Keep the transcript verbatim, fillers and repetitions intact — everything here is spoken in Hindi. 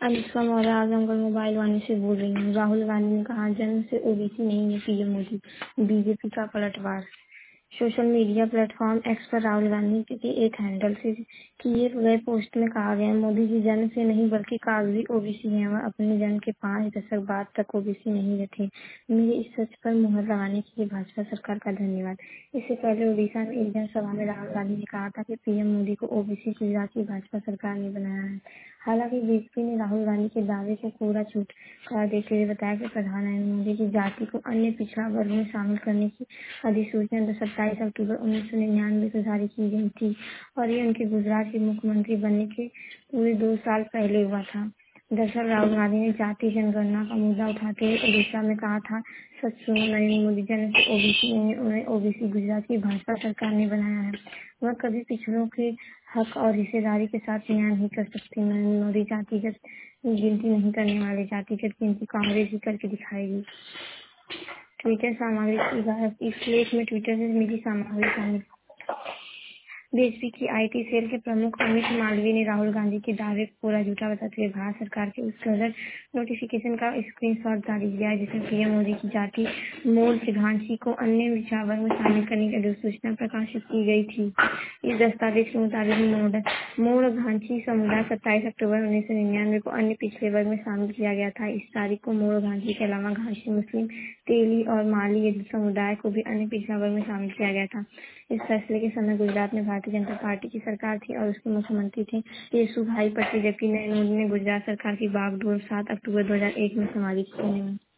अनुष्का मौर्य आजमगढ़ मोबाइल वाणी से बोल रही हूँ। राहुल गांधी ने कहा जन्म से ओबीसी नहीं है पीएम मोदी। बीजेपी का पलटवार। सोशल मीडिया प्लेटफॉर्म एक्स पर राहुल गांधी के एक हैंडल से किए गए पोस्ट में कहा गया मोदी जी जन्म से नहीं बल्कि कागजी ओबीसी हैं। वह अपने जन्म के पाँच दशक बाद तक ओबीसी नहीं रहे थे। मेरे इस सच पर मुहर लगाने के लिए भाजपा सरकार का धन्यवाद। इससे पहले उड़ीसा में एक जनसभा में राहुल गांधी ने कहा था कि पीएम मोदी को ओबीसी गुजरात की भाजपा सरकार ने बनाया है। हालांकि बीजेपी ने राहुल गांधी के दावे को पूरा झूठ करार देते हुए बताया कि प्रधानमंत्री मोदी की जाति को अन्य पिछड़ा वर्ग में शामिल करने की अधिसूचना सत्ताईस अक्टूबर उन्नीस सौ निन्यानवे को जारी की गई थी और ये उनके गुजरात के मुख्यमंत्री बनने के पूरे दो साल पहले हुआ था। दरअसल राहुल गांधी ने जाति जनगणना का मुद्दा उठाते हुए उड़ीसा में कहा था, सच सुनो, नरेंद्र मोदी जन्म से ओबीसी नहीं है, उन्हें ओबीसी गुजरात की भाजपा सरकार ने बनाया है। वह कभी पिछड़ों के हक और हिस्सेदारी के साथ न्याय नहीं कर सकते। नरेंद्र मोदी जातिगत गिनती नहीं करने वाले, जातिगत गिनती कांग्रेस ही करके दिखाएगी। ट्विटर सामग्री। इस लेख में ट्विटर से मिली सामग्री शामिल। बीजेपी की आईटी सेल के प्रमुख अमित मालवीय ने राहुल गांधी के दावे को पूरा झूठा बताते हुए भारत सरकार के उस गजट नोटिफिकेशन का स्क्रीनशॉट जारी किया है जिसमें पीएम मोदी की जाति मूल सिद्धांशी को अन्य पिछड़ा वर्ग में शामिल करने की अधिसूचना प्रकाशित की गई थी। इस दस्तावेज के मुताबिक मूल घांची समुदाय सत्ताईस अक्टूबर उन्नीस सौ निन्यानवे को अन्य पिछड़े वर्ग में शामिल किया गया था। इस तारीख को मूल घांची के अलावा घांची मुस्लिम, तेली और माली समुदाय को भी अन्य पिछड़ा वर्ग में शामिल किया गया था। इस फैसले के समय गुजरात में भारतीय जनता पार्टी की सरकार थी और उसके मुख्यमंत्री थे येसुभाई पटेल, जबकि नरेंद्र मोदी ने गुजरात सरकार की बागडोर सात अक्टूबर दो हज़ार एक में संभाली थी।